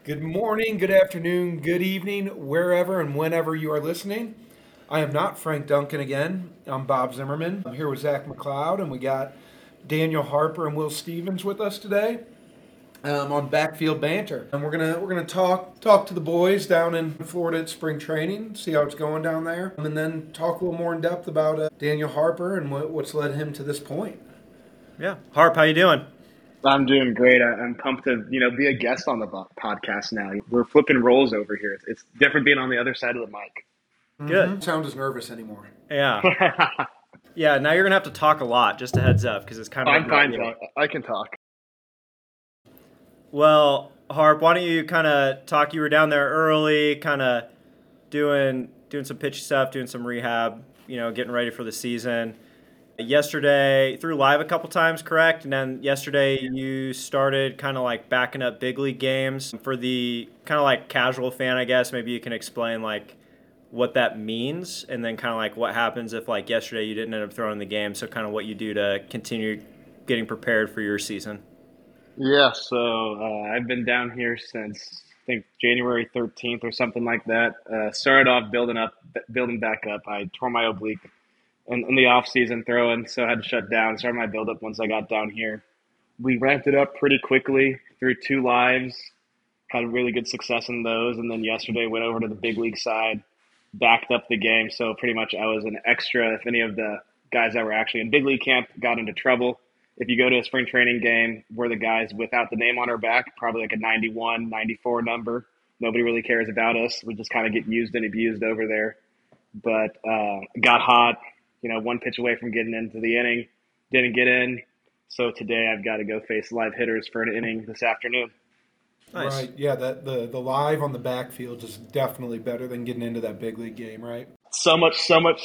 Good morning, good afternoon, good evening, wherever and whenever you are listening. I am not Frank Duncan again. I'm Bob Zimmerman. I'm here with Zach McLeod, and we got Daniel Harper and Will Stevens with us today on Backfield Banter. And we're gonna talk to the boys down in Florida at spring training, see how it's going down there, and then talk a little more in depth about Daniel Harper and what's led him to this point. Yeah. Harp, how you doing? I'm doing great. I'm pumped to, be a guest on the podcast now. We're flipping roles over here. It's different being on the other side of the mic. Good. Don't sound as nervous anymore. Yeah. Yeah, now you're going to have to talk a lot, just a heads up, because it's kind of I'm about fine, you. Phil. I can talk. Well, Harp, why don't you kind of talk? You were down there early, kind of doing some pitch stuff, doing some rehab, getting ready for the season. Yesterday, threw live a couple times, correct? And then yesterday you started kind of like backing up big league games. For the kind of like casual fan, I guess, maybe you can explain like what that means and then kind of like what happens if like yesterday you didn't end up throwing the game. So kind of what you do to continue getting prepared for your season. Yeah, so I've been down here since I think January 13th or something like that. Started off building back up. I tore my oblique in the off season throwing, so I had to shut down. Started my build up once I got down here. We ramped it up pretty quickly through two lives, had really good success in those, and then yesterday went over to the big league side, backed up the game. So pretty much I was an extra if any of the guys that were actually in big league camp got into trouble. If you go to a spring training game, we're the guys without the name on our back, probably like a 91, 94 number. Nobody really cares about us. We just kind of get used and abused over there. But got hot, one pitch away from getting into the inning, didn't get in. So today I've got to go face live hitters for an inning this afternoon. Nice. Right, yeah, the live on the backfield is definitely better than getting into that big league game, right? So much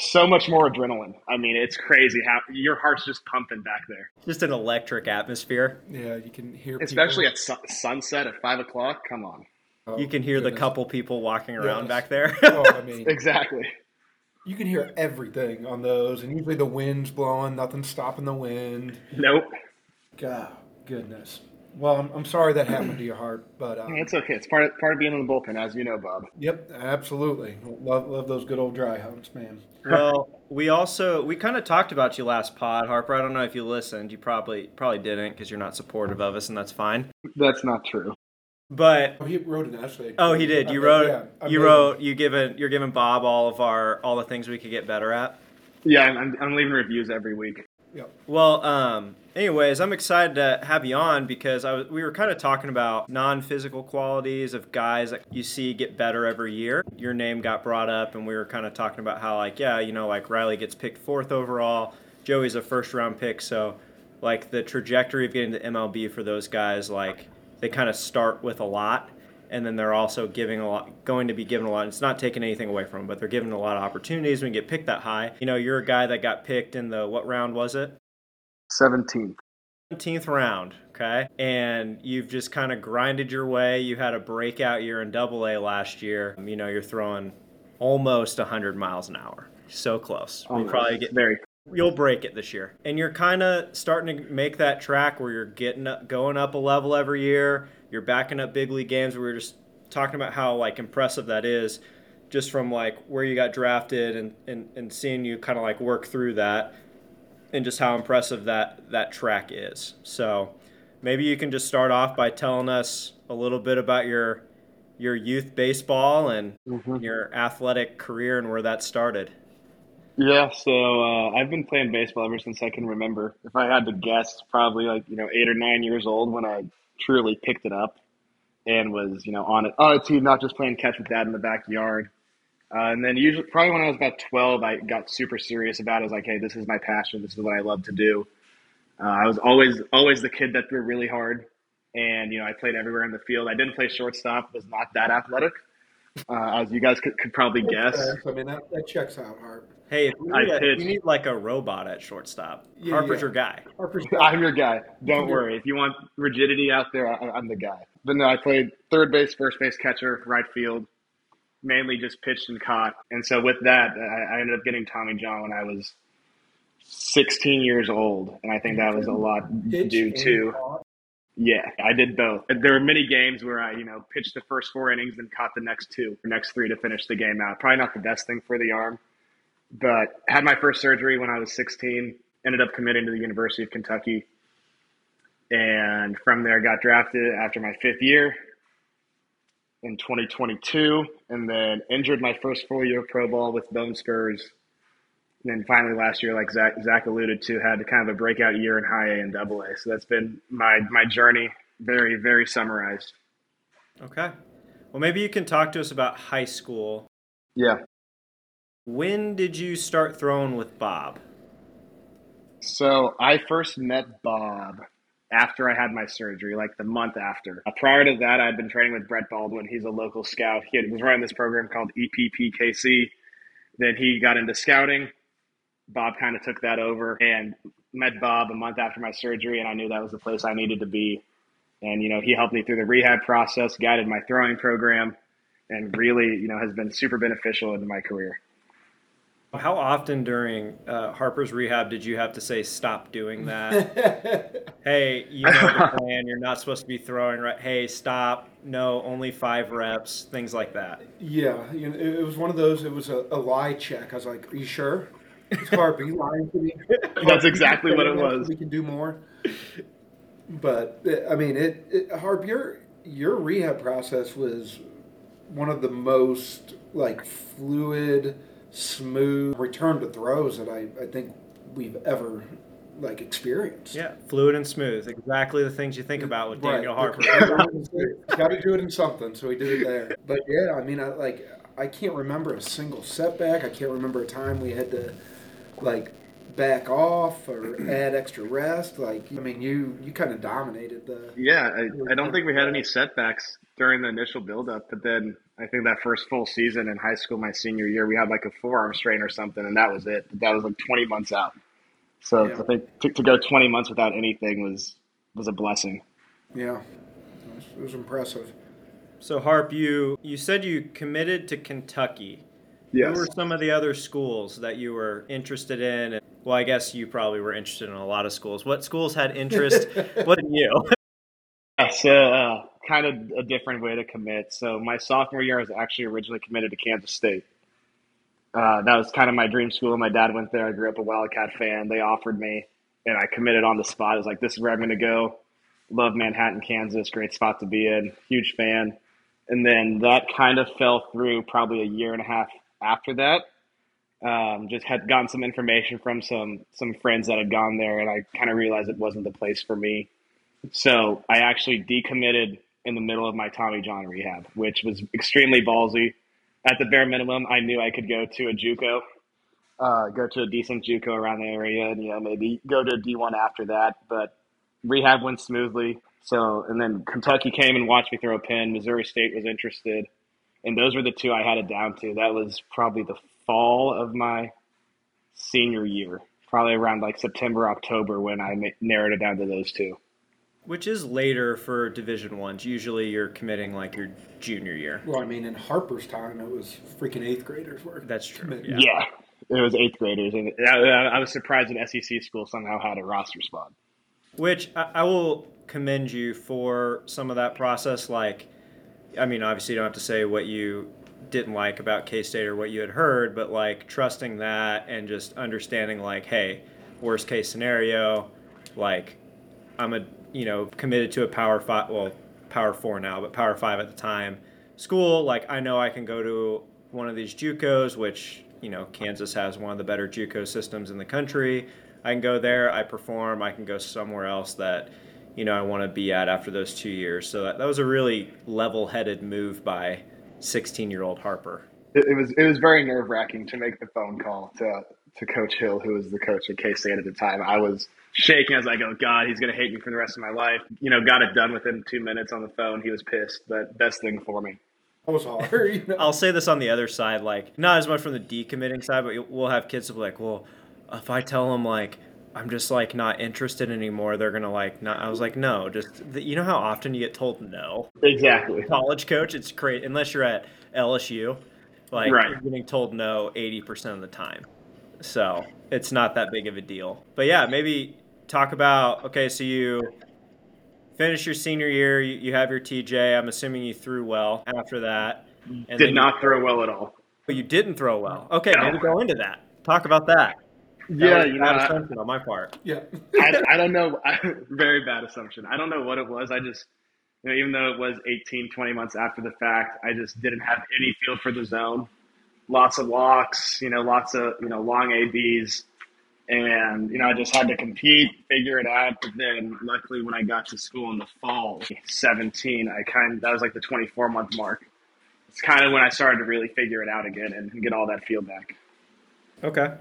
more adrenaline. I mean, it's crazy how your heart's just pumping back there. Just an electric atmosphere. Yeah, you can hear Especially people. at sunset at 5 o'clock. Come on. Oh, You can hear the goodness. couple people walking around Yes. back there. Oh, I mean, Exactly. you can hear everything on those, and usually the wind's blowing, nothing's stopping the wind. Nope. God, goodness. Well, I'm sorry that happened to your heart, but It's okay. It's part of being in the bullpen, as you know, Bob. yep, absolutely. Love those good old dry humps, man. Well, we kind of talked about you last pod, Harper. I don't know if you listened. You probably didn't because you're not supportive of us, and that's fine. That's not true. But Oh, he wrote an essay. oh, he did. You wrote. You're giving Bob all the things we could get better at. Yeah, I'm leaving reviews every week. Yep. Well, anyways, I'm excited to have you on because we were kind of talking about non-physical qualities of guys that you see get better every year. Your name got brought up, and we were kind of talking about how, like, yeah, like Riley gets picked fourth overall, Joey's a first-round pick, so like the trajectory of getting to MLB for those guys, like they kind of start with a lot. And then they're also going to be given a lot. It's not taking anything away from them, but they're given a lot of opportunities when you get picked that high. You're a guy that got picked in what round was it? 17th. 17th round, okay? And you've just kind of grinded your way. You had a breakout year in Double-A last year. You're throwing almost 100 miles an hour. So close. You'll break it this year. And you're kind of starting to make that track where you're going up a level every year. You're backing up big league games. We were just talking about how like impressive that is just from like where you got drafted and seeing you kind of like work through that and just how impressive that track is. So maybe you can just start off by telling us a little bit about your youth baseball and your athletic career and where that started. Yeah, so I've been playing baseball ever since I can remember. If I had to guess, probably like 8 or 9 years old when I truly picked it up and was on a team, not just playing catch with dad in the backyard. And then usually, probably when I was about 12, I got super serious about it. I was like, hey, this is my passion. This is what I love to do. I was always the kid that threw really hard, and I played everywhere in the field. I didn't play shortstop. Was not that athletic, as you guys could probably guess. I mean, that checks out, Hart. Hey, if you need like a robot at shortstop, Harper's your guy. I'm your guy. Don't worry. If you want rigidity out there, I'm the guy. But no, I played third base, first base, catcher, right field, mainly just pitched and caught. And so with that, I ended up getting Tommy John when I was 16 years old. And I think that was a lot due to Yeah, I did both. There were many games where I, pitched the first 4 innings and caught the next three to finish the game out. Probably not the best thing for the arm, but had my first surgery when I was 16, ended up committing to the University of Kentucky. And from there, got drafted after my 5th year in 2022, and then injured my first full year of pro ball with bone spurs. And then finally last year, like Zach alluded to, had kind of a breakout year in high A and double A. So that's been my journey, very, very summarized. Okay. Well, maybe you can talk to us about high school. Yeah. When did you start throwing with Bob? So I first met Bob after I had my surgery, like the month after. Prior to that, I'd been training with Brett Baldwin. He's a local scout. He was running this program called EPPKC. Then he got into scouting. Bob kind of took that over, and met Bob a month after my surgery, and I knew that was the place I needed to be. And, he helped me through the rehab process, guided my throwing program, and really, has been super beneficial in my career. How often during Harper's rehab did you have to say, stop doing that? Hey, you know the plan. You're not supposed to be throwing right. Hey, stop. No, only 5 reps, things like that. Yeah, it was one of those, it was a lie check. I was like, are you sure? It's Harper, you lying to me? That's exactly what it was. We can do more. But, I mean, Harp, your rehab process was one of the most, fluid, smooth return to throws that I think we've ever experienced. Yeah, fluid and smooth, exactly the things you think about with Daniel Harper. Got to do it in something, so he did it there. But yeah, I mean, I can't remember a single setback. I can't remember a time we had to back off or add extra rest. You kind of dominated the. Yeah, I don't think we had any setbacks during the initial buildup, but then I think that first full season in high school, my senior year, we had a forearm strain or something, and that was it. That was 20 months out. So yeah. I think to go 20 months without anything was a blessing. Yeah, it was impressive. So Harp, you said you committed to Kentucky. Yes. Who were some of the other schools that you were interested in? Well, I guess you probably were interested in a lot of schools. What schools had interest? What did you? So kind of a different way to commit. So my sophomore year, I was actually originally committed to Kansas State. That was kind of my dream school. My dad went there. I grew up a Wildcat fan. They offered me, and I committed on the spot. I was like, this is where I'm going to go. Love Manhattan, Kansas. Great spot to be in. Huge fan. And then that kind of fell through probably a year and a half after that. Just had gotten some information from some friends that had gone there, and I kind of realized it wasn't the place for me. So I actually decommitted in the middle of my Tommy John rehab, which was extremely ballsy. At the bare minimum, I knew I could go to a JUCO, go to a decent JUCO around the area, and maybe go to a D1 after that. But rehab went smoothly. So, and then Kentucky came and watched me throw a pin. Missouri State was interested, and those were the two I had it down to. That was probably the fall of my senior year, probably around September, October, when I narrowed it down to those two. Which is later for Division Ones. Usually you're committing your junior year. Well, I mean, in Harper's time, it was freaking 8th graders were. That's true. Yeah, it was 8th graders, and I was surprised an SEC school somehow had a roster spot. Which I will commend you for some of that process. Obviously you don't have to say what you didn't like about K-State or what you had heard, but trusting that and just understanding hey, worst case scenario, I'm committed to a Power 5, well, Power 4 now, but Power 5 at the time, school. I know I can go to one of these JUCOs, which, Kansas has one of the better JUCO systems in the country. I can go there, I perform, I can go somewhere else that, I want to be at after those 2 years. So that was a really level-headed move by 16-year-old Harper. It was very nerve-wracking to make the phone call to Coach Hill, who was the coach at K-State at the time. I was shaking. I was like, oh, God, he's going to hate me for the rest of my life. Got it done within 2 minutes on the phone. He was pissed, but best thing for me. That was hard. I'll say this on the other side, not as much from the decommitting side, but we'll have kids who will be well, if I tell them, I'm just, not interested anymore, they're going to, not. I was like, no, just, you know how often you get told no? Exactly. College coach, it's great, unless you're at LSU. Right. You're getting told no 80% of the time. So it's not that big of a deal. But yeah, maybe talk about, okay, so you finish your senior year, you have your TJ. I'm assuming you threw well after that. And Did then not throw well at all. you didn't throw well. Okay, No. maybe go into that. Talk about that. That Yeah, was a bad assumption on my part. Yeah. I don't know. Very bad assumption. I don't know what it was. I just, even though it was 18, 20 months after the fact, I just didn't have any feel for the zone. Lots of walks, lots of, long ABs. And, I just had to compete, figure it out. But then luckily when I got to school in the fall, 17, that was like the 24-month mark. It's kind of when I started to really figure it out again and get all that feel back. Okay.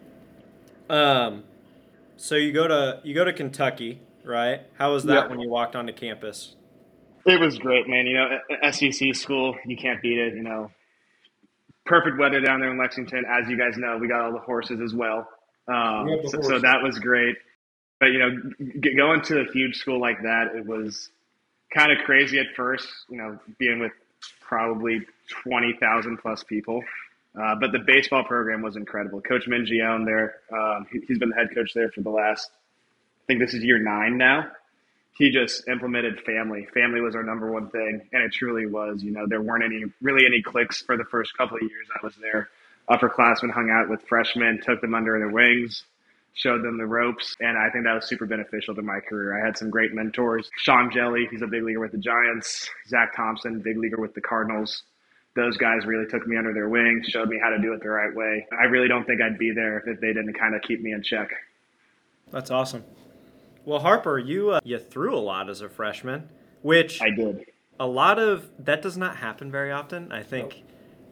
So you go to Kentucky, right? How was that when you walked onto campus? It was great, man. SEC school, you can't beat it. Perfect weather down there in Lexington. As you guys know, we got all the horses as well. So that was great. But, going to a huge school like that, it was kind of crazy at first, being with probably 20,000 plus people. But the baseball program was incredible. Coach Mingione there, he's been the head coach there for the last, I think this is year 9 now. He just implemented family. Family was our number one thing, and it truly was. There weren't any cliques for the first couple of years I was there. Upperclassmen hung out with freshmen, took them under their wings, showed them the ropes, and I think that was super beneficial to my career. I had some great mentors. Sean Jelly, he's a big leaguer with the Giants. Zach Thompson, big leaguer with the Cardinals. Those guys really took me under their wing, showed me how to do it the right way. I really don't think I'd be there if they didn't kind of keep me in check. That's awesome. Well, Harper, you threw a lot as a freshman, which I did. A lot of that does not happen very often. I think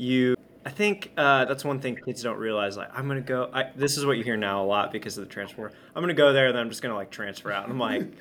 that's one thing kids don't realize. Like, I'm gonna go. This is what you hear now a lot because of the transfer. I'm gonna go there, and then I'm just gonna transfer out. And I'm like,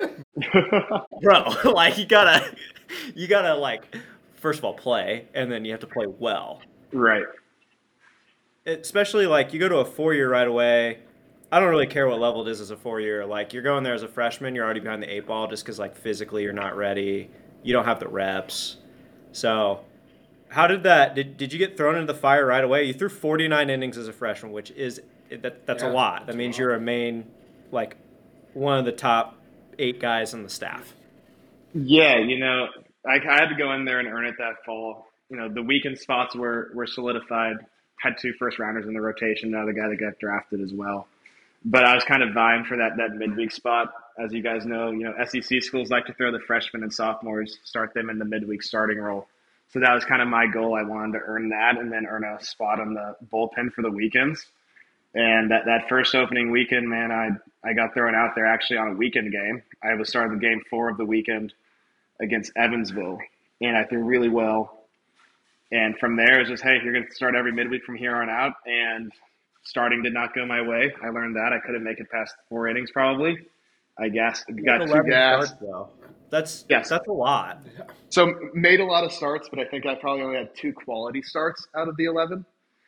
bro, you gotta like, first of all, play, and then you have to play well. Right. Especially you go to a 4-year right away. I don't really care what level it is as a 4-year. You're going there as a freshman, you're already behind the 8 ball just because physically you're not ready. You don't have the reps. So how did that? Did you get thrown into the fire right away? You threw 49 innings as a freshman, which is that's a lot. That means you're a main one of the top 8 guys on the staff. Yeah, I had to go in there and earn it that fall. The weekend spots were solidified. Had 2 first rounders in the rotation. Another guy that got drafted as well. But I was kind of vying for that midweek spot. As you guys know, SEC schools like to throw the freshmen and sophomores, start them in the midweek starting role. So that was kind of my goal. I wanted to earn that and then earn a spot on the bullpen for the weekends. And that first opening weekend, man, I got thrown out there actually on a weekend game. I was starting game 4 of the weekend against Evansville, and I threw really well. And from there, it was just, hey, you're going to start every midweek from here on out. And starting did not go my way. I learned that. I couldn't make it past 4 innings probably. I guess got 2 gas. That's a lot. So made a lot of starts, but I think I probably only had 2 quality starts out of the 11.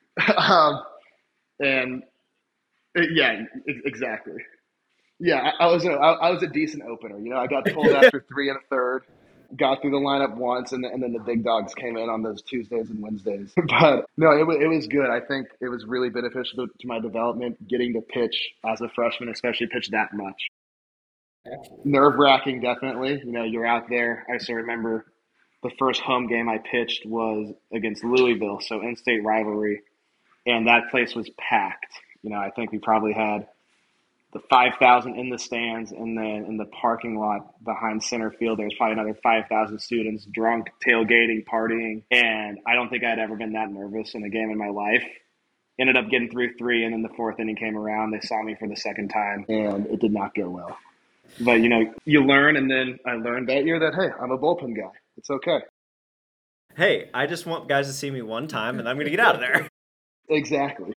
Exactly. Yeah, I was a decent opener. I got pulled after 3 1/3. Got through the lineup once, and then the big dogs came in on those Tuesdays and Wednesdays. But no, it was good. I think it was really beneficial to my development, getting to pitch as a freshman, especially pitch that much. Nerve-wracking, definitely. You're out there. I still remember the first home game I pitched was against Louisville, so in-state rivalry, and that place was packed. I think we probably had the 5,000 in the stands, and then in the parking lot behind center field, there's probably another 5,000 students drunk, tailgating, partying. And I don't think I'd ever been that nervous in a game in my life. Ended up getting through 3, and then the 4th inning came around. They saw me for the second time, and it did not go well. But, you learn, and then I learned that year that, hey, I'm a bullpen guy. It's okay. Hey, I just want guys to see me one time, and I'm going to get out of there. Exactly.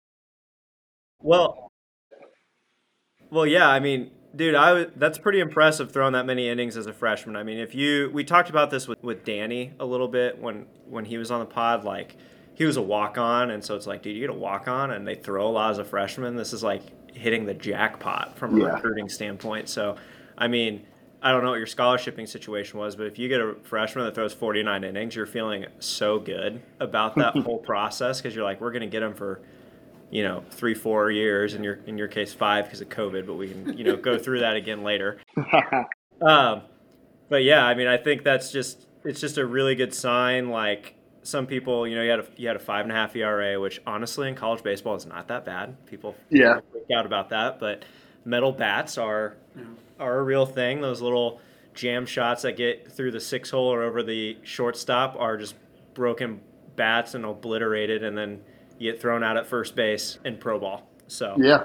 Well, yeah, I mean, dude, that's pretty impressive throwing that many innings as a freshman. I mean, we talked about this with Danny a little bit when he was on the pod, he was a walk-on, and so it's dude, you get a walk-on, and they throw a lot as a freshman. This is hitting the jackpot from a recruiting standpoint. So, I mean, I don't know what your scholarshiping situation was, but if you get a freshman that throws 49 innings, you're feeling so good about that whole process because you're we're going to get him for 3-4 years, in your case 5 because of COVID, but we can go through that again later. But yeah, I mean, I think it's just a really good sign. Like some people, you had a 5.5 ERA, which honestly in college baseball is not that bad. Yeah. People freak out about that, but metal bats are a real thing. Those little jam shots that get through the 6 hole or over the shortstop are just broken bats and obliterated, and then you get thrown out at first base in pro ball. So, Yeah.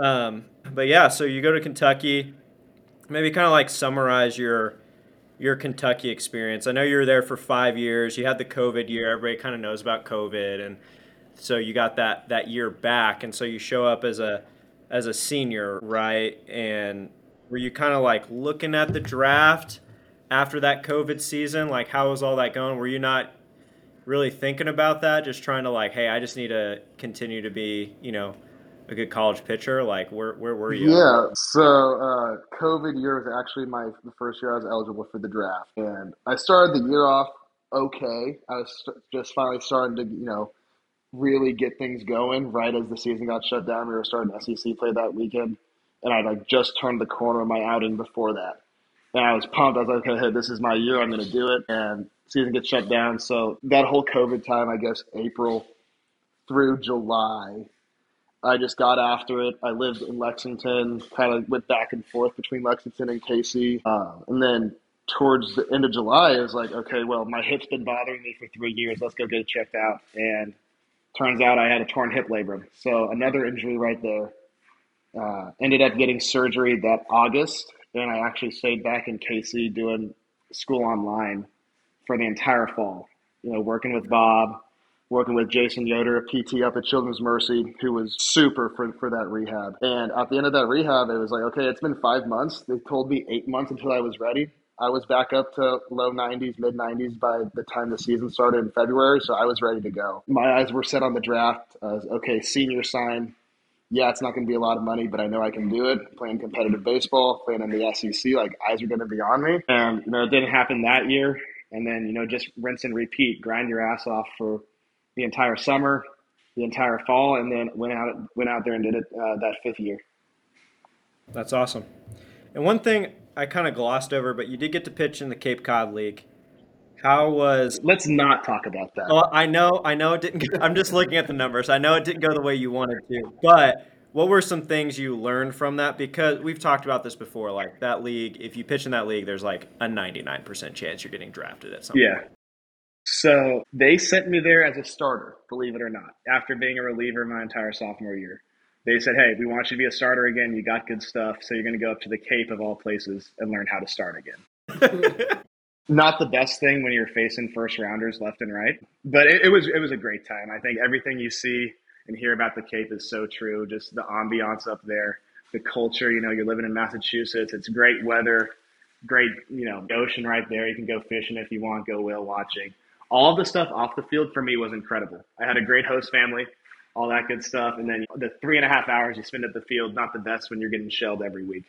but yeah, so you go to Kentucky. Maybe kind of like summarize your Kentucky experience. I know you were there for 5 years. You had the COVID year. Everybody kind of knows about COVID, and so you got that year back, and so you show up as a senior, right? And were you kind of like looking at the draft after that COVID season? Like, how was all that going? Were you not really thinking about that? Just trying to like, hey, I just need to continue to be, a good college pitcher. Like, where were you? Yeah, so COVID year was actually the first year I was eligible for the draft, and I started the year off okay. I was just finally starting to, really get things going right as the season got shut down. We were starting SEC play that weekend, and I like just turned the corner of my outing before that, and I was pumped. I was like, okay, hey, this is my year. I'm going to do it, and season gets shut down. So that whole COVID time, I guess April through July. I just got after it. I lived in Lexington, kind of went back and forth between Lexington and KC. And then towards the end of July, I was like, okay, well, my hip's been bothering me for 3 years. Let's go get it checked out. And turns out I had a torn hip labrum. So another injury right there. Ended up getting surgery that August. And I actually stayed back in KC doing school online for the entire fall. Working with Bob, working with Jason Yoder, a PT up at Children's Mercy, who was super for that rehab. And at the end of that rehab, it was like, okay, it's been 5 months. They told me 8 months until I was ready. I was back up to low 90s, mid 90s by the time the season started in February, so I was ready to go. My eyes were set on the draft. Okay, senior sign. Yeah, it's not going to be a lot of money, but I know I can do it. Playing competitive baseball, playing in the SEC, like eyes are going to be on me. And, it didn't happen that year. And then, just rinse and repeat, grind your ass off for the entire summer, the entire fall, and then went out there and did it that 5th year. That's awesome. And one thing I kind of glossed over, but you did get to pitch in the Cape Cod League. How was? Let's not talk about that. Oh, I know it didn't. I'm just looking at the numbers. I know it didn't go the way you wanted to, but what were some things you learned from that? Because we've talked about this before. Like that league, if you pitch in that league, there's like a 99% chance you're getting drafted at some point. Yeah. So they sent me there as a starter, believe it or not, after being a reliever my entire sophomore year. They said, hey, we want you to be a starter again. You got good stuff. So you're going to go up to the Cape of all places and learn how to start again. Not the best thing when you're facing first rounders left and right, but it was a great time. I think everything you see and hear about the Cape is so true. Just the ambiance up there, the culture, you're living in Massachusetts. It's great weather, great, ocean right there. You can go fishing if you want, go whale watching. All of the stuff off the field for me was incredible. I had a great host family, all that good stuff. And then the 3.5 hours you spend at the field, not the best when you're getting shelled every week.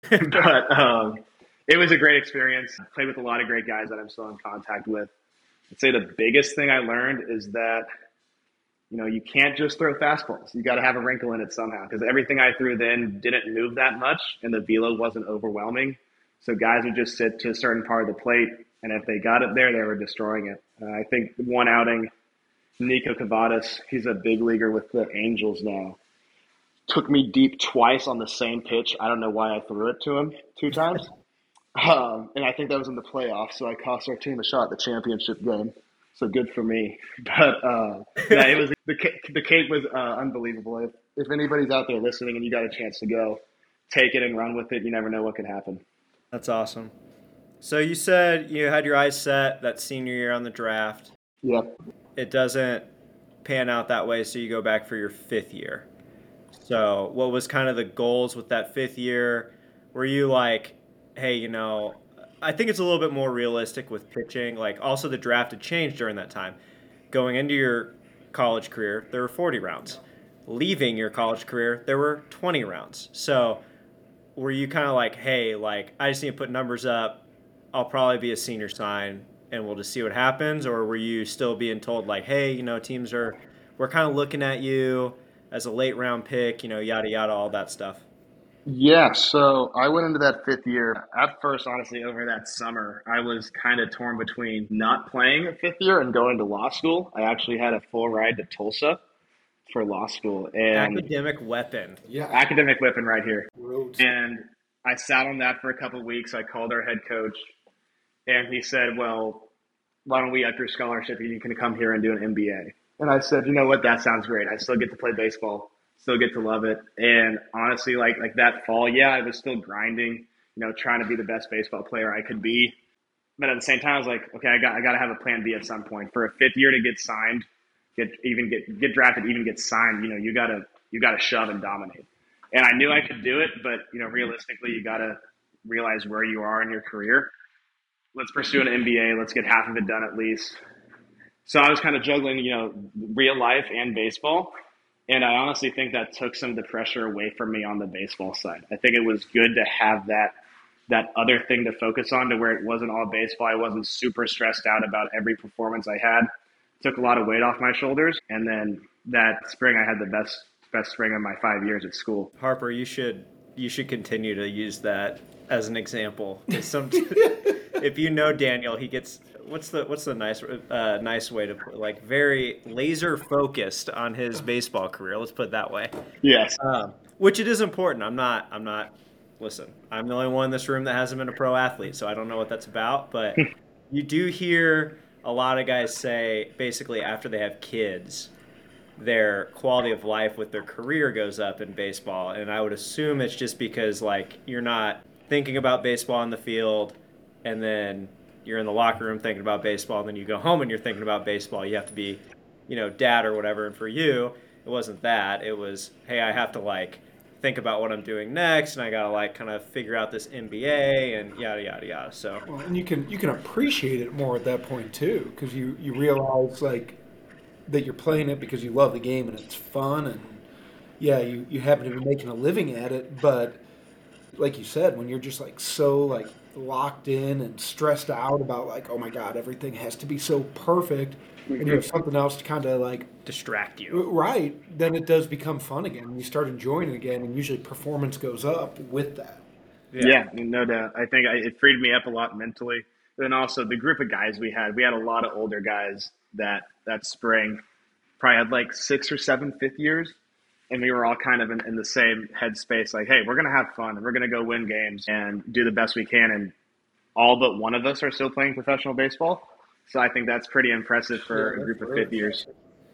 But it was a great experience. I played with a lot of great guys that I'm still in contact with. I'd say the biggest thing I learned is that, you can't just throw fastballs. You got to have a wrinkle in it somehow, because everything I threw then didn't move that much and the velo wasn't overwhelming. So guys would just sit to a certain part of the plate, and if they got it there, they were destroying it. I think one outing, Nico Cavadas, he's a big leaguer with the Angels now, took me deep twice on the same pitch. I don't know why I threw it to him 2 times. And I think that was in the playoffs, so I cost our team a shot at the championship game. So good for me. But yeah, it was the Cape was unbelievable. If anybody's out there listening and you got a chance to go, take it and run with it. You never know what could happen. That's awesome. So you said you had your eyes set that senior year on the draft. Yep. It doesn't pan out that way, so you go back for your 5th year. So what was kind of the goals with that 5th year? Were you like, hey, I think it's a little bit more realistic with pitching. Like, also the draft had changed during that time. Going into your college career, there were 40 rounds. Leaving your college career, there were 20 rounds. So were you kind of like, hey, like, I just need to put numbers up. I'll probably be a senior sign, and we'll just see what happens? Or were you still being told, like, hey, we're kind of looking at you as a late round pick, yada, yada, all that stuff? Yeah, so I went into that fifth year. At first, honestly, over that summer, I was kind of torn between not playing a fifth year and going to law school. I actually had a full ride to Tulsa for law school and Academic weapon. Yeah, academic whipping right here. roads. And I sat on that for a couple of weeks. I called our head coach, and he said, "Well, why don't we up your scholarship? You can come here and do an MBA." And I said, "You know what? That sounds great. I still get to play baseball, still get to love it." And honestly, like that fall, yeah, I was still grinding, trying to be the best baseball player I could be. But at the same time, I was like, okay, I got to have a plan B at some point. For a fifth year to get signed, get drafted, even get signed, you gotta shove and dominate. And I knew I could do it, but realistically, you gotta realize where you are in your career. Let's pursue an MBA. Let's get half of it done at least. So I was kind of juggling, real life and baseball. And I honestly think that took some of the pressure away from me on the baseball side. I think it was good to have that other thing to focus on, to where it wasn't all baseball. I wasn't super stressed out about every performance I had. Took a lot of weight off my shoulders. And then that spring, I had the best spring of my 5 years at school. Harper, you should continue to use that as an example. If you know Daniel, he gets what's the nice way to put, like, very laser focused on his baseball career. Let's put it that way. Yes. Which it is important. I'm not. Listen, I'm the only one in this room that hasn't been a pro athlete, so I don't know what that's about. But you do hear a lot of guys say, basically, after they have kids, their quality of life with their career goes up in baseball. And I would assume it's just because, like, you're not thinking about baseball on the field, and then you're in the locker room thinking about baseball, and then you go home and you're thinking about baseball. You have to be, dad or whatever. And for you, it wasn't that. It was, hey, I have to, like, think about what I'm doing next, and I gotta, like, kind of figure out this MBA and yada yada yada. So Well, and you can appreciate it more at that point too, because you realize like that you're playing it because you love the game and it's fun, and yeah, you happen to be making a living at it, but like you said, when you're just like so like locked in and stressed out about like, oh my God, everything has to be so perfect, and you have something else to kind of like distract you. right, then it does become fun again. And you start enjoying it again, and usually performance goes up with that. Yeah. Yeah, no doubt. I think it freed me up a lot mentally. Then also the group of guys we had a lot of older guys that spring, probably had like 6 or 7 fifth years, and we were all kind of in the same headspace. Like, hey, we're gonna have fun, and we're gonna go win games and do the best we can. And all but one of us are still playing professional baseball. So I think that's pretty impressive for a group of fifth years.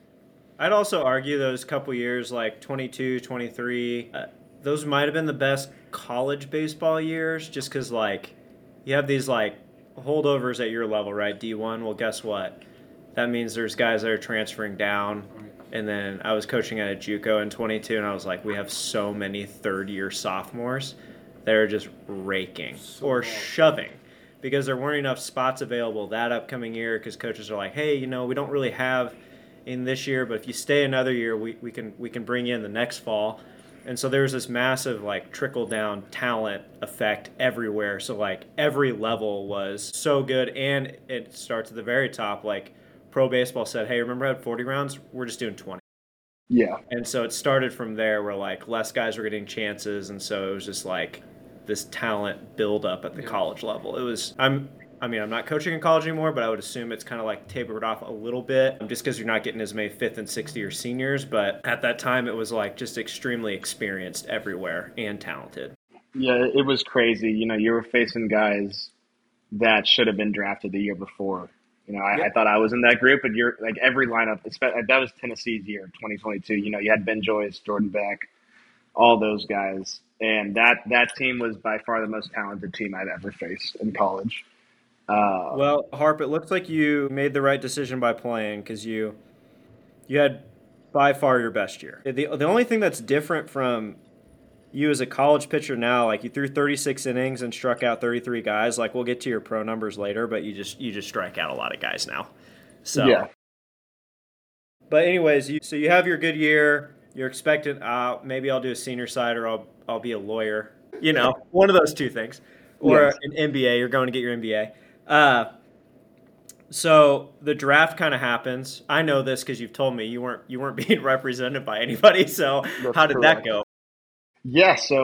I'd also argue those couple years, like 22, 23, those might have been the best college baseball years, just because, like, you have these, like, holdovers at your level, right? D1. Well, guess what? That means there's guys that are transferring down. And then I was coaching at a JUCO in 22, and I was like, we have so many third-year sophomores that are just raking or shoving because there weren't enough spots available that upcoming year, because coaches are like, hey, we don't really have in this year, but if you stay another year, we can bring you in the next fall. And so there was this massive, like, trickle down talent effect everywhere. So, like, every level was so good, and it starts at the very top. Like, pro baseball said, hey, remember I had 40 rounds? We're just doing 20. Yeah. And so it started from there, where, like, less guys were getting chances, and so it was just like this talent build up at the college level. It was I'm not coaching in college anymore, but I would assume it's kind of like tapered off a little bit, just because you're not getting as many fifth and sixth year seniors. But at that time, it was like just extremely experienced everywhere and talented. Yeah, it was crazy. You were facing guys that should have been drafted the year before. I thought I was in that group, but you're like every lineup. That was Tennessee's year, 2022. You had Ben Joyce, Jordan Beck, all those guys, and that team was by far the most talented team I've ever faced in college. Well, Harp, it looks like you made the right decision by playing, because you had by far your best year. The only thing that's different from you as a college pitcher now, like, you threw 36 innings and struck out 33 guys. Like, we'll get to your pro numbers later, but you just strike out a lot of guys now. So Yeah. But anyways, so you have your good year. You're expecting, maybe I'll do a senior side, or I'll be a lawyer. One of those two things, or Yes. an MBA. You're going to get your MBA. So the draft kind of happens. I know this because you've told me you weren't being represented by anybody. So That's how did that correct. go? Yeah, so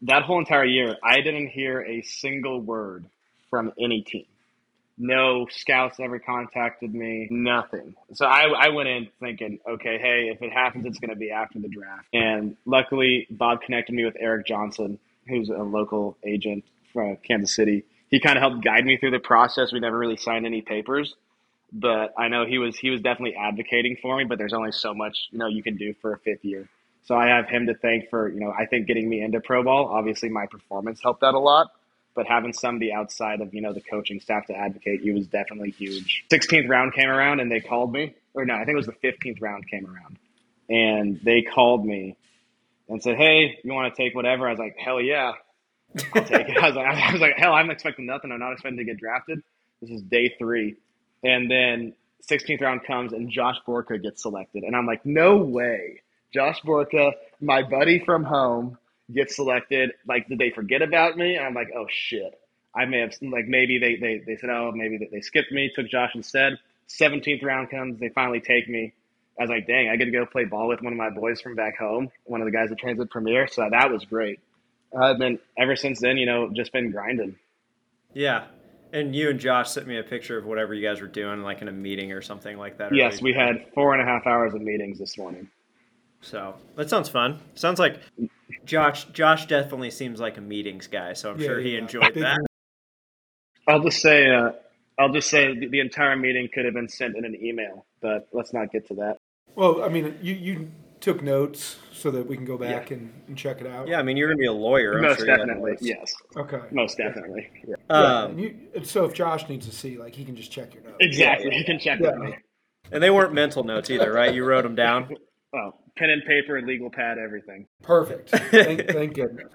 that whole entire year, I didn't hear a single word from any team. No scouts ever contacted me, nothing. So I went in thinking, okay, hey, if it happens, it's going to be after the draft. And luckily, Bob connected me with Eric Johnson, who's a local agent from Kansas City. He kind of helped guide me through the process. We never really signed any papers, but I know he was definitely advocating for me. But there's only so much you can do for a fifth year. So I have him to thank for I think getting me into pro ball. Obviously, my performance helped out a lot, but having somebody outside of the coaching staff to advocate you was definitely huge. 16th round came around and they called me, or no, I think it was the 15th round came around, and they called me and said, "Hey, you want to take whatever?" I was like, "Hell yeah, I'll take it." I was like, "Hell, I'm expecting nothing. I'm not expecting to get drafted. This is day 3," and then 16th round comes and Josh Borka gets selected, and I'm like, "No way, Josh Borka, my buddy from home." Gets selected. Like, did they forget about me? And I'm like, oh shit. I may have, like, maybe they said, oh, maybe they skipped me, took Josh instead. 17th round comes, they finally take me. I was like, dang, I get to go play ball with one of my boys from back home, one of the guys that trains at Premier. So that was great. Then ever since then, just been grinding. Yeah. And you and Josh sent me a picture of whatever you guys were doing, like in a meeting or something like that. Yes, we had 4.5 hours of meetings this morning. So that sounds fun. Sounds like Josh definitely seems like a meetings guy, so I'm sure he enjoyed that. I'll just say the entire meeting could have been sent in an email, but let's not get to that. Well, I mean, you took notes so that we can go back and check it out. Yeah, I mean, you're going to be a lawyer. Most definitely, yes. Okay. Most definitely. Yeah. So if Josh needs to see, like, he can just check your notes. Exactly. He can check with me. And they weren't mental notes either, right? You wrote them down? Oh, pen and paper, legal pad, everything. Perfect. Thank goodness.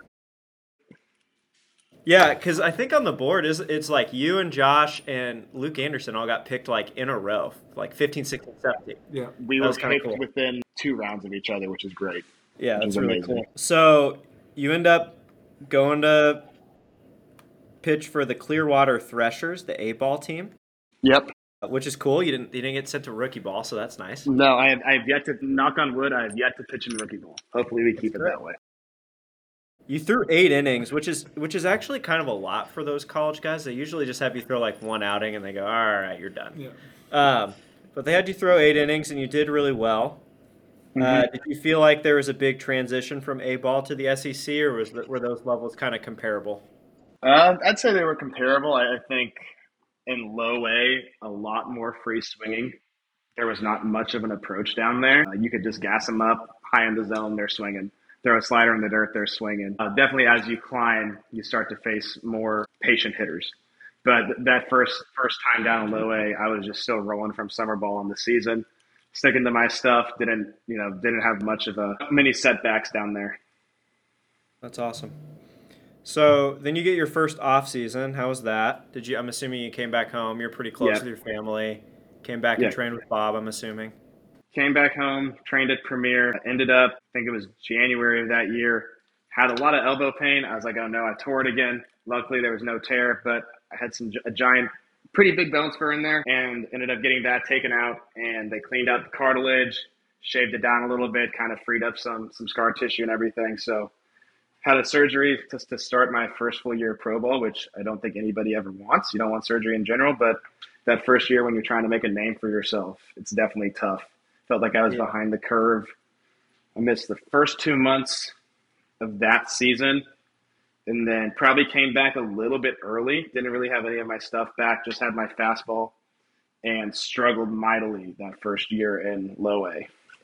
Yeah, because I think on the board it's like you and Josh and Luke Anderson all got picked like in a row, like 15, 16, 17. Yeah, we were picked within 2 rounds of each other, which is great. Yeah, that's really cool. So you end up going to pitch for the Clearwater Threshers, the A-ball team. Yep. Which is cool. You didn't get sent to rookie ball, so that's nice. No, I have yet to, knock on wood, I have yet to pitch in rookie ball. Hopefully we keep it that way. You threw 8 innings, which is actually kind of a lot for those college guys. They usually just have you throw like 1 outing and they go, all right, you're done. Yeah. But they had you throw 8 innings and you did really well. Mm-hmm. Did you feel like there was a big transition from A-ball to the SEC, or were those levels kind of comparable? I'd say they were comparable. I think in low A, a lot more free swinging. There was not much of an approach down there. You could just gas them up, high in the zone, they're swinging. Throw a slider in the dirt, they're swinging. Definitely as you climb, you start to face more patient hitters. But that first time down in low A, I was just still rolling from summer ball in the season, sticking to my stuff. Didn't have much of many setbacks down there. That's awesome. So then you get your first off season. How was that? I'm assuming you came back home. You're pretty close with your family. Came back and trained with Bob, I'm assuming. Came back home, trained at Premier, ended up, I think it was January of that year, had a lot of elbow pain. I was like, oh no, I tore it again. Luckily there was no tear, but I had a giant, pretty big bone spur in there, and ended up getting that taken out, and they cleaned out the cartilage, shaved it down a little bit, kind of freed up some scar tissue and everything. So had a surgery to start my first full year of pro ball, which I don't think anybody ever wants. You don't want surgery in general, but that first year when you're trying to make a name for yourself, it's definitely tough. Felt like I was behind the curve. I missed the first 2 months of that season, and then probably came back a little bit early. Didn't really have any of my stuff back, just had my fastball, and struggled mightily that first year in low A.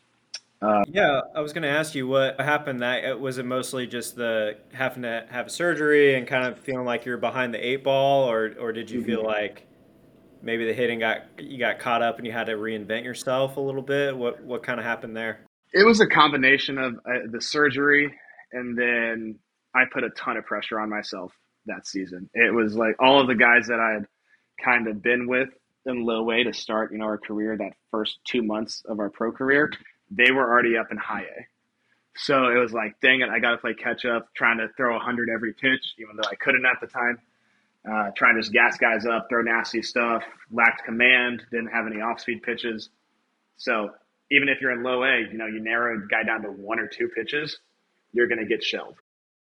I was going to ask you what happened. Was it mostly just the having to have surgery and kind of feeling like you're behind the 8 ball, or did you feel like maybe the hitting you got caught up and you had to reinvent yourself a little bit? What kind of happened there? It was a combination of the surgery, and then I put a ton of pressure on myself that season. It was like all of the guys that I had kind of been with in low A to start, our career, that first 2 months of our pro career, they were already up in high A. So it was like, dang it, I got to play catch up, trying to throw 100 every pitch, even though I couldn't at the time. Trying to just gas guys up, throw nasty stuff, lacked command, didn't have any off-speed pitches. So even if you're in low A, you narrow a guy down to 1 or 2 pitches, you're going to get shelled.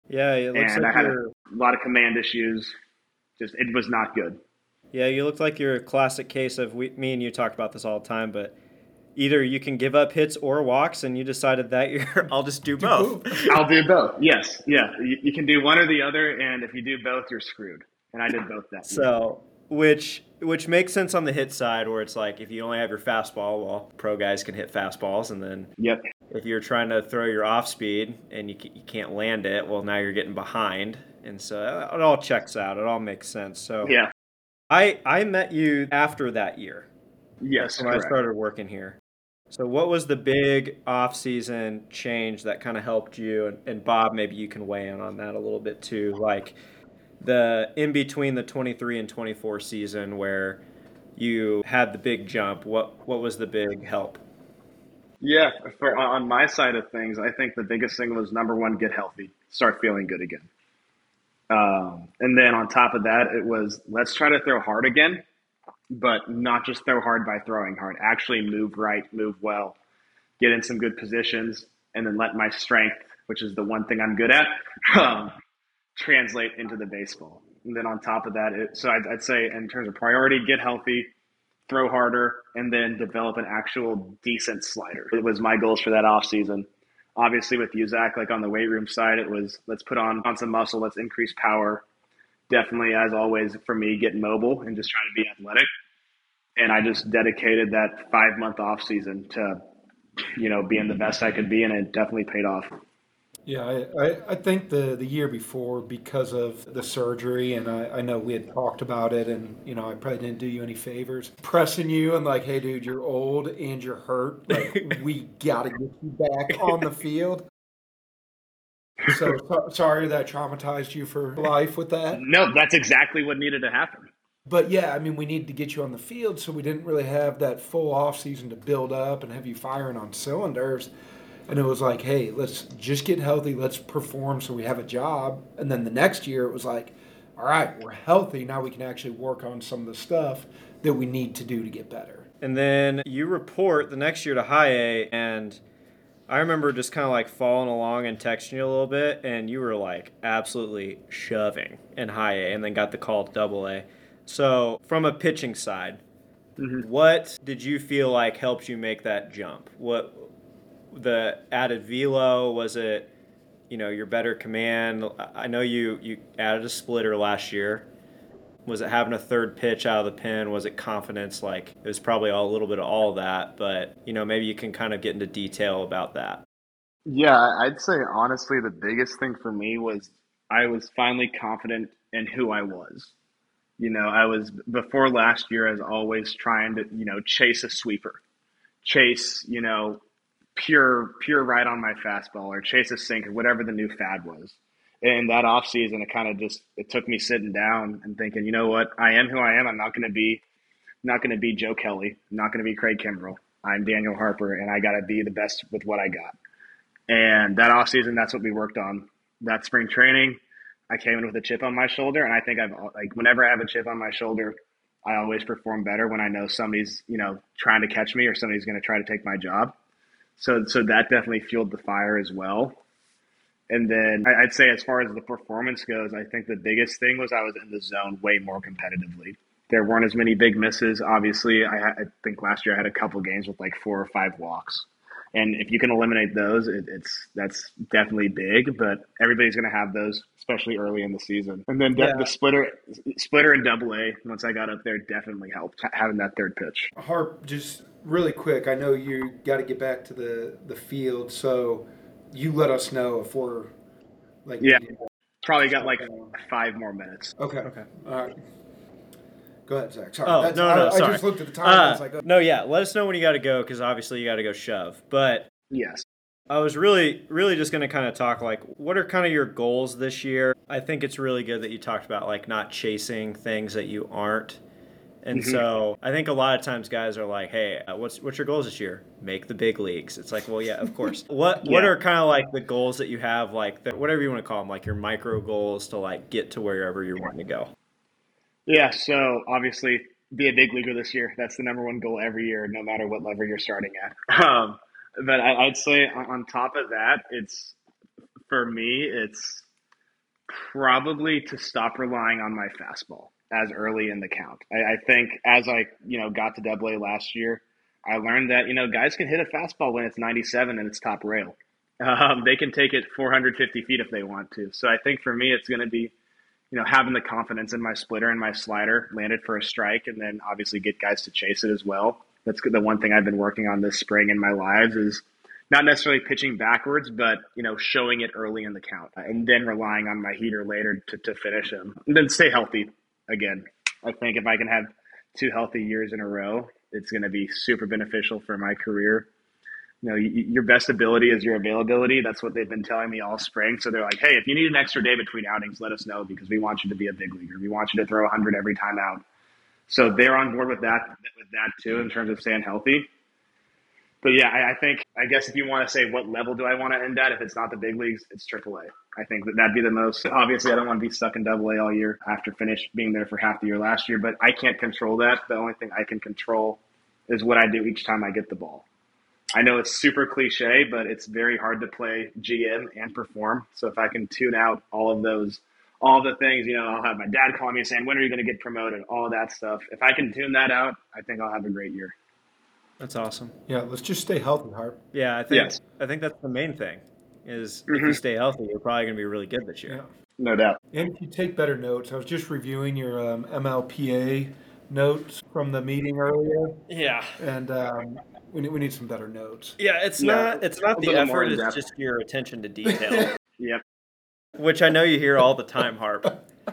Yeah, it looks and like I had a you're. lot of command issues. Just it was not good. Yeah, you look like you're a classic case of me and you talk about this all the time, but either you can give up hits or walks, and you decided that year I'll just do Do both. both. I'll do both. Yes, yeah. You can do one or the other, and if you do both, you're screwed. And I did both that year. So, which makes sense on the hit side, where it's like if you only have your fastball, well, pro guys can hit fastballs, and then Yep. if you're trying to throw your off speed and you can't land it, well, now you're getting behind, and so it all checks out. It all makes sense. So Yeah. I met you after that year. Yes. That's when I Correct. started working here. So what was the big off-season change that kind of helped you? And Bob, maybe you can weigh in on that a little bit too. Like the in between the 23 and 24 season where you had the big jump. What was the big help? Yeah. For on my side of things, I think the biggest thing was number one, get healthy, start feeling good again. And then on top of that, it was let's try to throw hard again, but not just throw hard by throwing hard. Actually move right, move well, get in some good positions, and then let my strength, which is the one thing I'm good at, um, translate into the baseball. And then on top of that, so I'd say in terms of priority, get healthy, throw harder, and then develop an actual decent slider. It was my goals for that off season. Obviously, with you, Zach, like on the weight room side, it was let's put on some muscle, let's increase power. Definitely, as always, for me, get mobile and just try to be athletic. And I just dedicated that 5 month off season to, being the best I could be, and it definitely paid off. Yeah, I think the year before, because of the surgery, and I know we had talked about it, and I probably didn't do you any favors, pressing you and like, hey, dude, you're old and you're hurt. Like, we gotta get you back on the field. So sorry that traumatized you for life with that. No, that's exactly what needed to happen. But yeah, I mean, we needed to get you on the field, so we didn't really have that full off season to build up and have you firing on cylinders. And it was like, hey, let's just get healthy, let's perform so we have a job. And then the next year it was like, all right, we're healthy, now we can actually work on some of the stuff that we need to do to get better. And then you report the next year to high A, and I remember just kind of like following along and texting you a little bit, and you were like absolutely shoving in high A, and then got the call to double A. So from a pitching side, what did you feel like helped you make that jump? What the added velo, was it? Your better command. I know you added a splitter last year. Was it having a third pitch out of the pen? Was it confidence? Like it was probably a little bit of all of that, but maybe you can kind of get into detail about that. Yeah, I'd say honestly, the biggest thing for me was I was finally confident in who I was. I was before last year, I was always trying to, chase a sweeper, chase, pure right on my fastball or chase a sinker, whatever the new fad was. And that off season, it kind of it took me sitting down and thinking, you know what, I am who I am. I'm not going to be Joe Kelly. I'm not going to be Craig Kimbrell. I'm Daniel Harper, and I got to be the best with what I got. And that off season, that's what we worked on. That spring training, I came in with a chip on my shoulder, and I think whenever I have a chip on my shoulder, I always perform better when I know somebody's trying to catch me or somebody's going to try to take my job. So that definitely fueled the fire as well. And then I'd say as far as the performance goes, I think the biggest thing was I was in the zone way more competitively. There weren't as many big misses. Obviously, I think last year I had a couple games with like 4 or 5 walks. And if you can eliminate those, that's definitely big. But everybody's going to have those, especially early in the season. And then Yeah. the splitter in Double A, once I got up there, definitely helped having that third pitch. Harp, just really quick, I know you got to get back to the field, so you let us know if we're like Yeah, needing probably to got start like going. 5 more minutes. Okay. Okay. All right. Go ahead, Zach. Sorry. Oh, no, I sorry. just looked at the time and I was like, oh. No, yeah. Let us know when you got to go, because obviously you got to go shove. But Yes. I was really, really just going to kind of talk like, what are kind of your goals this year? I think it's really good that you talked about like not chasing things that you aren't. And so I think a lot of times guys are like, hey, what's your goals this year? Make the big leagues. It's like, well, yeah, of course. What are kind of like the goals that you have, like whatever you want to call them, like your micro goals to like get to wherever you're wanting to go? Yeah, so obviously be a big leaguer this year. That's the number one goal every year, no matter what level you're starting at. But I'd say on top of that, it's for me, it's Probably to stop relying on my fastball as early in the count. I think as I, got to Double A last year, I learned that, guys can hit a fastball when it's 97 and it's top rail. They can take it 450 feet if they want to. So I think for me, it's going to be, having the confidence in my splitter and my slider landed for a strike, and then obviously get guys to chase it as well. That's the one thing I've been working on this spring in my lives is not necessarily pitching backwards, but, showing it early in the count and then relying on my heater later to finish them. And then stay healthy again. I think if I can have 2 healthy years in a row, it's going to be super beneficial for my career. Your best ability is your availability. That's what they've been telling me all spring. So they're like, hey, if you need an extra day between outings, let us know because we want you to be a big leaguer. We want you to throw 100 every time out. So they're on board with that too in terms of staying healthy. But yeah, I guess if you want to say what level do I want to end at, if it's not the big leagues, it's AAA. I think that'd be the most. Obviously, I don't want to be stuck in Double A all year after being there for half the year last year, but I can't control that. The only thing I can control is what I do each time I get the ball. I know it's super cliche, but it's very hard to play GM and perform. So if I can tune out all the things, I'll have my dad call me saying, when are you going to get promoted? All of that stuff. If I can tune that out, I think I'll have a great year. That's awesome. Yeah, let's just stay healthy, Harp. Yeah, I think that's the main thing is if you stay healthy, you're probably going to be really good this year. Yeah. No doubt. And if you take better notes, I was just reviewing your MLPA notes from the meeting earlier, Yeah. and we need some better notes. Yeah, it's not the little more effort, it's in-depth. just your attention to detail, Yep. which I know you hear all the time, Harp.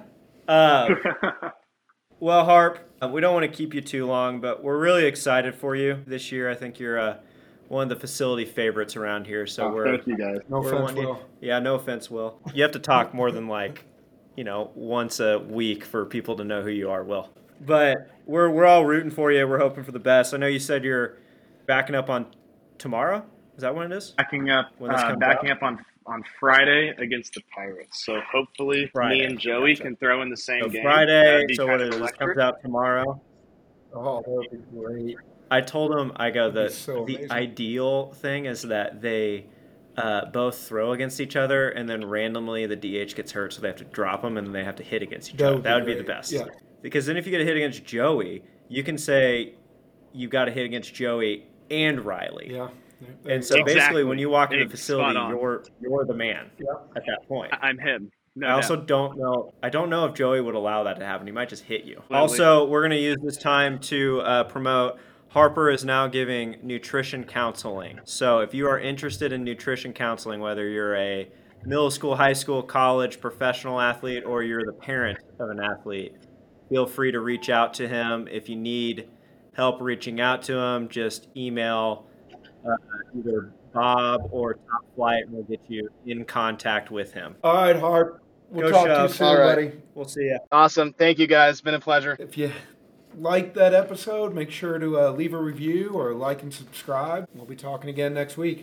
Well, Harp, we don't want to keep you too long, but we're really excited for you this year. I think you're one of the facility favorites around here. So Thank you guys. No offense, Will. Yeah, no offense, Will. You have to talk more than once a week for people to know who you are, Will. But we're all rooting for you. We're hoping for the best. I know you said you're backing up on tomorrow. Is that when it is? Backing up on Friday against the Pirates. So hopefully Friday. me and Joey can throw in the same game. Friday, That'd be so kind what of it electric. comes out tomorrow. Oh, that would be great. I told him, That'd be so the amazing. ideal thing is that they both throw against each other, and then randomly the DH gets hurt, so they have to drop them, and then they have to hit against each other. That would be the great. best. Yeah. Because then if you get a hit against Joey, you can say you got a hit against Joey and Riley. Yeah. And so Exactly. basically, when you walk into the Spot facility, on. you're the man Yeah. at that point. I'm him. No I also doubt. don't know. I don't know if Joey would allow that to happen. He might just hit you. Absolutely. Also, we're going to use this time to promote. Harper is now giving nutrition counseling. So if you are interested in nutrition counseling, whether you're a middle school, high school, college, professional athlete, or you're the parent of an athlete, feel free to reach out to him. If you need help reaching out to him, just email either Bob or Top Flight, and we'll get you in contact with him. All right, Harp. We'll Go talk to you Shove. soon, All right. buddy. We'll see you. Awesome. Thank you guys. It's been a pleasure. If you like that episode, make sure to leave a review or like and subscribe. We'll be talking again next week.